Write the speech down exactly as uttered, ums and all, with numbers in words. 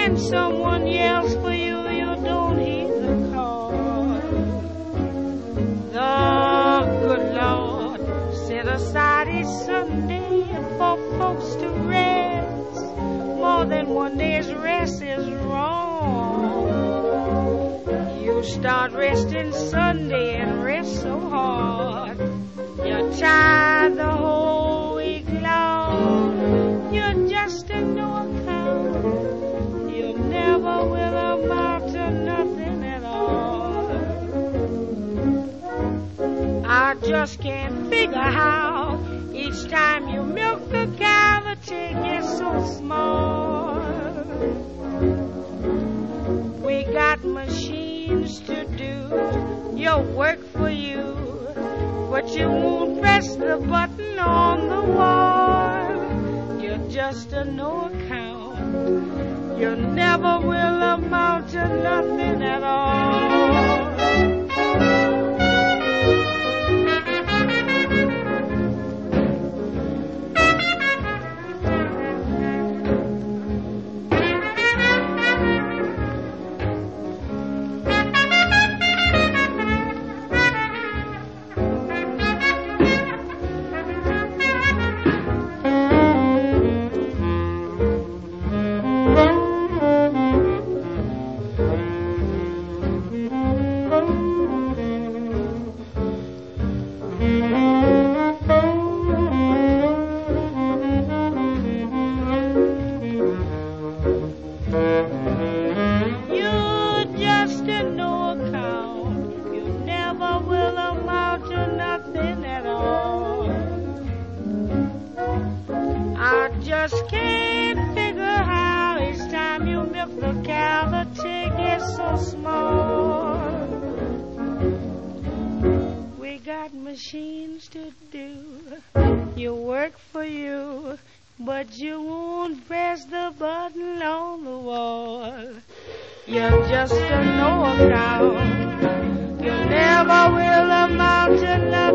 when someone yells for you, you don't heed the call. The good Lord set aside each Sunday for folks to rest. More than one day's rest is wrong. You start resting Sunday and rest so hard. You're tired the whole week long. You're just a no account. You never will amount to nothing at all. I just can't figure how each time you milk the cow the take gets so small. We got machines to do your work for you, but you won't press the button on the wall. You're just a no account. You never will amount to nothing at all. Machines to do your work for you, but you won't press the button on the wall. You're just a no account. You never will amount to nothing.